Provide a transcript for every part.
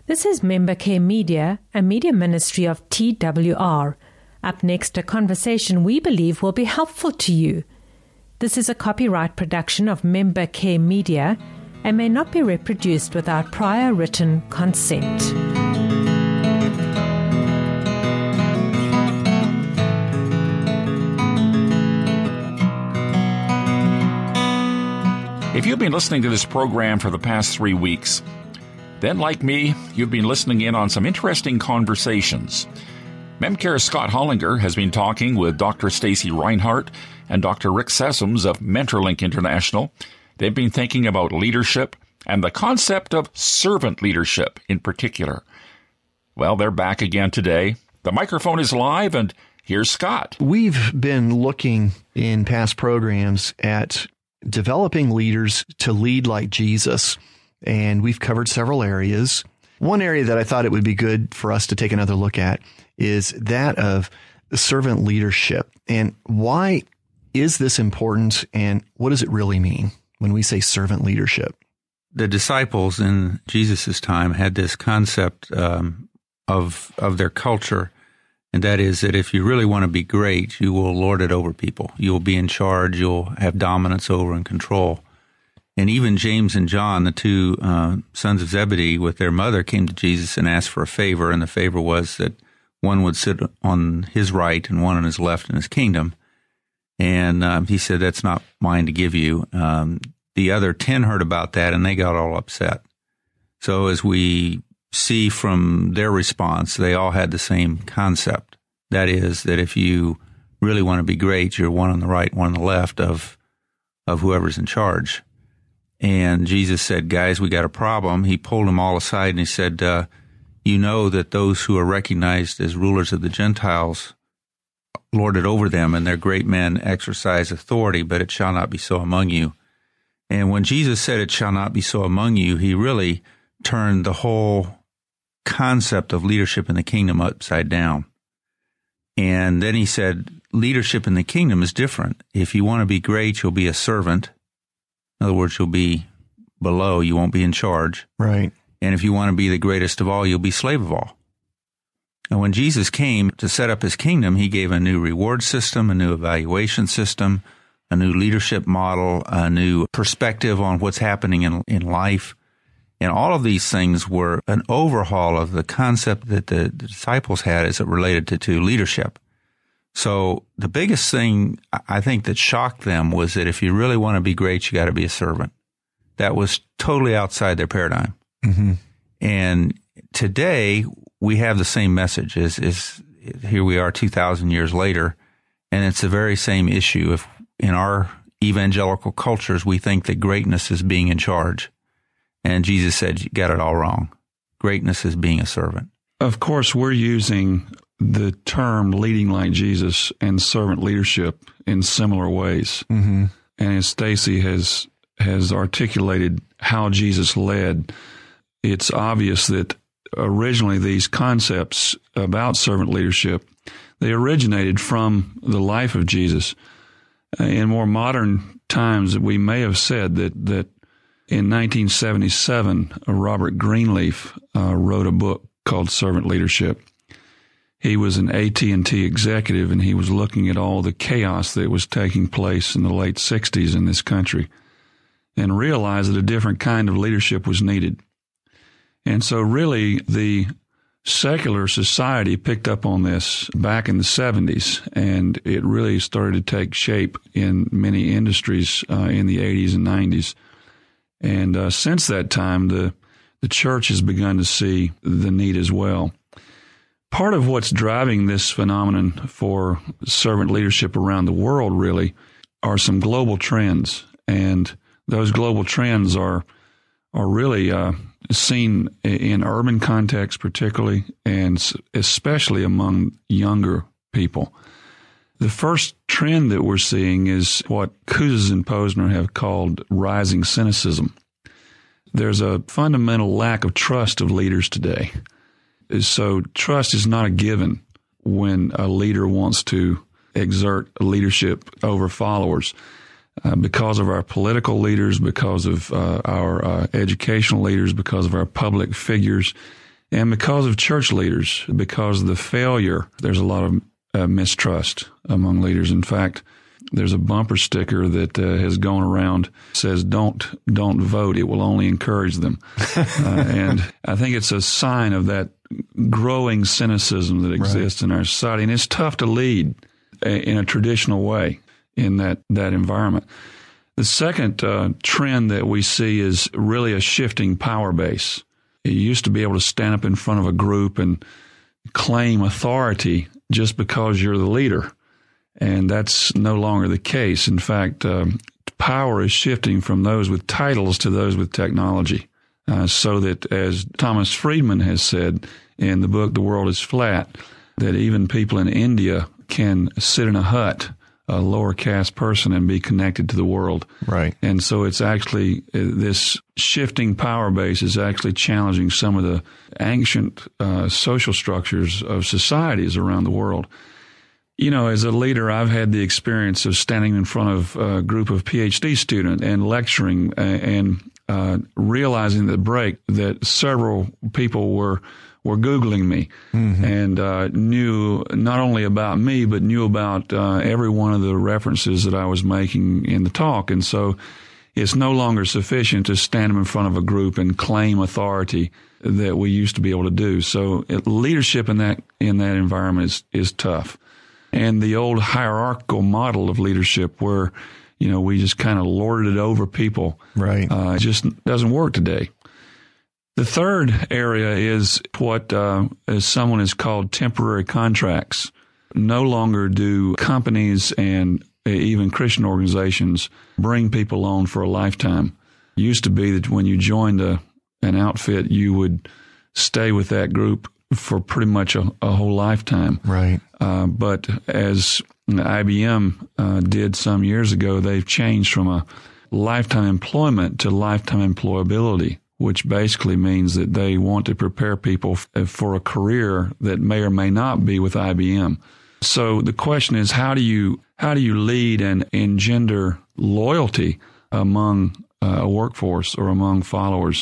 This is Member Care Media, a media ministry of TWR. Up next, a conversation we believe will be helpful to you. This is a copyright production of Member Care Media and may not be reproduced without prior written consent. If you've been listening to this program for the past 3 weeks, then, like me, you've been listening in on some interesting conversations. MemCare's Scott Hollinger has been talking with Dr. Stacy Reinhardt and Dr. Rick Sessoms of Mentorlink International. They've been thinking about leadership and the concept of servant leadership in particular. Well, they're back again today. The microphone is live, and here's Scott. We've been looking in past programs at developing leaders to lead like Jesus. And we've covered several areas. One area that I thought it would be good for us to take another look at is that of servant leadership. And why is this important, and what does it really mean when we say servant leadership? The disciples in Jesus' time had this concept of their culture, and that is that if you really want to be great, you will lord it over people. You will be in charge. You'll have dominance over and control. And even James and John, the two sons of Zebedee, with their mother, came to Jesus and asked for a favor. And the favor was that one would sit on his right and one on his left in his kingdom. And he said, "That's not mine to give you." The other 10 heard about that, and they got all upset. So as we see from their response, they all had the same concept. That is, that if you really want to be great, you're one on the right, one on the left of whoever's in charge. And Jesus said, "Guys, we got a problem." He pulled them all aside and he said, "You know that those who are recognized as rulers of the Gentiles lord it over them, and their great men exercise authority, but it shall not be so among you." And when Jesus said, "It shall not be so among you," he really turned the whole concept of leadership in the kingdom upside down. And then he said, leadership in the kingdom is different. If you want to be great, you'll be a servant. In other words, you'll be below, you won't be in charge. Right. And if you want to be the greatest of all, you'll be slave of all. And when Jesus came to set up his kingdom, he gave a new reward system, a new evaluation system, a new leadership model, a new perspective on what's happening in life. And all of these things were an overhaul of the concept that the disciples had as it related to leadership. So the biggest thing I think that shocked them was that if you really want to be great, you got to be a servant. That was totally outside their paradigm. Mm-hmm. And today we have the same message. Is here we are 2,000 years later, and it's the very same issue. If in our evangelical cultures we think that greatness is being in charge, and Jesus said, "You got it all wrong. Greatness is being a servant." Of course, we're using the term leading like Jesus and servant leadership in similar ways. Mm-hmm. And as Stacy has articulated how Jesus led, it's obvious that originally these concepts about servant leadership, they originated from the life of Jesus. In more modern times, we may have said that in 1977, Robert Greenleaf wrote a book called Servant Leadership. He was an AT&T executive, and he was looking at all the chaos that was taking place in the late 60s in this country and realized that a different kind of leadership was needed. And so really the secular society picked up on this back in the 70s, and it really started to take shape in many industries in the 80s and 90s. And since that time, the church has begun to see the need as well. Part of what's driving this phenomenon for servant leadership around the world really are some global trends. And those global trends are really seen in urban contexts particularly, and especially among younger people. The first trend that we're seeing is what Kouzes and Posner have called rising cynicism. There's a fundamental lack of trust of leaders today. So trust is not a given when a leader wants to exert leadership over followers. Because of our political leaders, because of our educational leaders, because of our public figures, And because of church leaders, because of the failure, there's a lot of mistrust among leaders. In fact, there's a bumper sticker that has gone around, says, don't vote. It will only encourage them. And I think it's a sign of that growing cynicism that exists in our society. And it's tough to lead in a traditional way in that environment. The second trend that we see is really a shifting power base. You used to be able to stand up in front of a group and claim authority just because you're the leader. And that's no longer the case. In fact, power is shifting from those with titles to those with technology. So that, as Thomas Friedman has said in the book, The World is Flat, that even people in India can sit in a hut, a lower caste person, and be connected to the world. Right. And so it's actually, this shifting power base is actually challenging some of the ancient social structures of societies around the world. You know, as a leader, I've had the experience of standing in front of a group of PhD students and lecturing and realizing at the break that several people were Googling me and knew not only about me, but knew about every one of the references that I was making in the talk. And so it's no longer sufficient to stand in front of a group and claim authority that we used to be able to do. So leadership in that environment is tough. And the old hierarchical model of leadership where, you know, we just kind of lorded it over people. Right. It just doesn't work today. The third area is what someone has called temporary contracts. No longer do companies and even Christian organizations bring people on for a lifetime. It used to be that when you joined an outfit, you would stay with that group for pretty much a whole lifetime. Right. But as IBM did some years ago, they've changed from a lifetime employment to lifetime employability, which basically means that they want to prepare people for a career that may or may not be with IBM. So the question is, how do you lead and engender loyalty among a workforce or among followers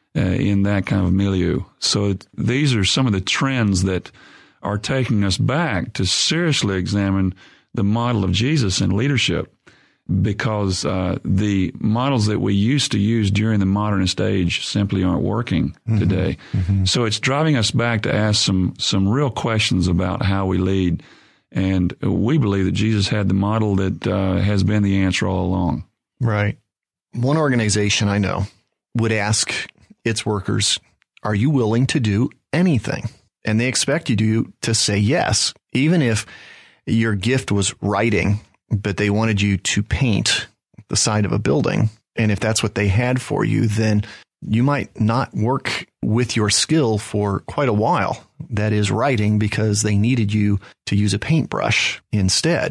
in that kind of milieu? So these are some of the trends that are taking us back to seriously examine the model of Jesus in leadership, because the models that we used to use during the modernist age simply aren't working today. Mm-hmm. So it's driving us back to ask some real questions about how we lead. And we believe that Jesus had the model that has been the answer all along. Right. One organization I know would ask its workers, are you willing to do anything? And they expect you to say yes, even if your gift was writing, but they wanted you to paint the side of a building. And if that's what they had for you, then you might not work with your skill for quite a while. That is writing, because they needed you to use a paintbrush instead.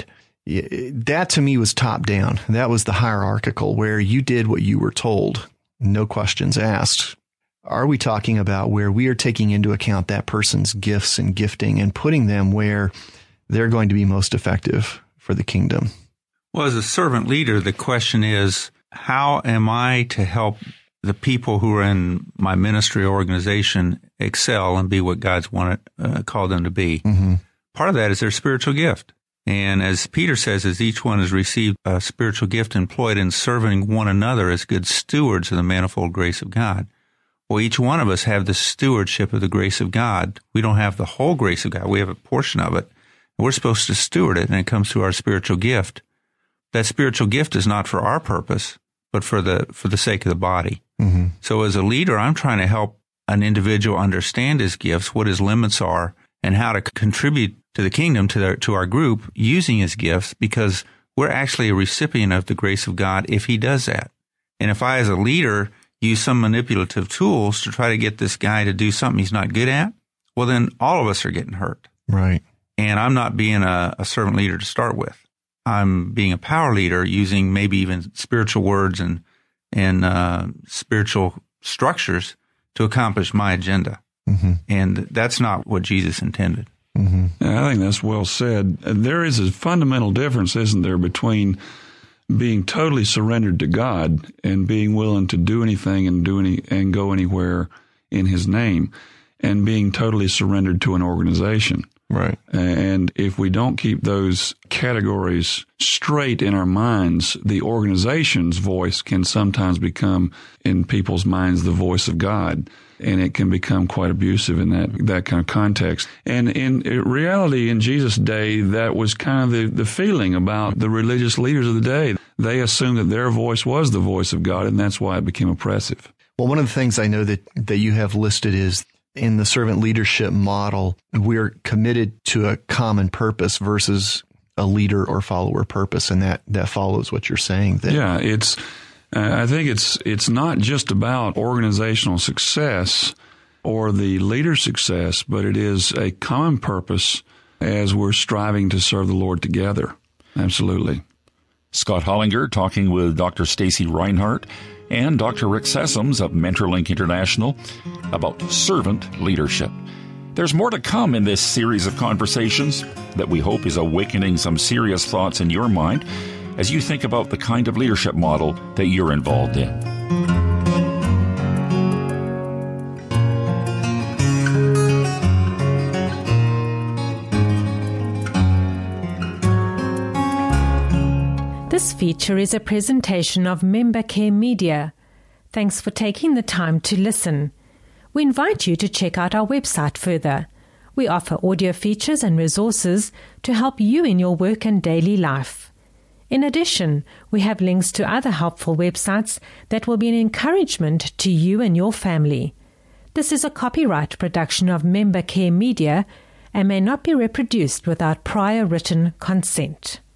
That to me was top down. That was the hierarchical, where you did what you were told, no questions asked. Are we talking about where we are taking into account that person's gifts and gifting and putting them where they're going to be most effective for the kingdom? Well, as a servant leader, the question is, how am I to help the people who are in my ministry organization excel and be what God's called them to be? Mm-hmm. Part of that is their spiritual gift. And as Peter says, as each one has received a spiritual gift employed in serving one another as good stewards of the manifold grace of God. Well, each one of us have the stewardship of the grace of God. We don't have the whole grace of God. We have a portion of it. We're supposed to steward it, and it comes through our spiritual gift. That spiritual gift is not for our purpose, but for the sake of the body. Mm-hmm. So as a leader, I'm trying to help an individual understand his gifts, what his limits are, and how to contribute to the kingdom, to our group, using his gifts, because we're actually a recipient of the grace of God if he does that. And if I, as a leader, use some manipulative tools to try to get this guy to do something he's not good at, well, then all of us are getting hurt. Right. And I'm not being a servant leader to start with. I'm being a power leader using maybe even spiritual words and spiritual structures to accomplish my agenda. Mm-hmm. And that's not what Jesus intended. Mm-hmm. I think that's well said. There is a fundamental difference, isn't there, between being totally surrendered to God and being willing to do anything and go anywhere in his name. and being totally surrendered to an organization. Right. And if we don't keep those categories straight in our minds, the organization's voice can sometimes become, in people's minds, the voice of God. And it can become quite abusive in that kind of context. And in reality, in Jesus' day, that was kind of the feeling about the religious leaders of the day. They assumed that their voice was the voice of God, and that's why it became oppressive. Well, one of the things I know that you have listed is in the servant leadership model, we're committed to a common purpose versus a leader or follower purpose, and that follows what you're saying. Yeah, I think it's not just about organizational success or the leader's success, but it is a common purpose as we're striving to serve the Lord together. Absolutely. Scott Hollinger talking with Dr. Stacy Reinhardt and Dr. Rick Sessoms of MentorLink International about servant leadership. There's more to come in this series of conversations that we hope is awakening some serious thoughts in your mind as you think about the kind of leadership model that you're involved in. This feature is a presentation of Member Care Media. Thanks for taking the time to listen. We invite you to check out our website further. We offer audio features and resources to help you in your work and daily life. In addition, we have links to other helpful websites that will be an encouragement to you and your family. This is a copyright production of Member Care Media and may not be reproduced without prior written consent.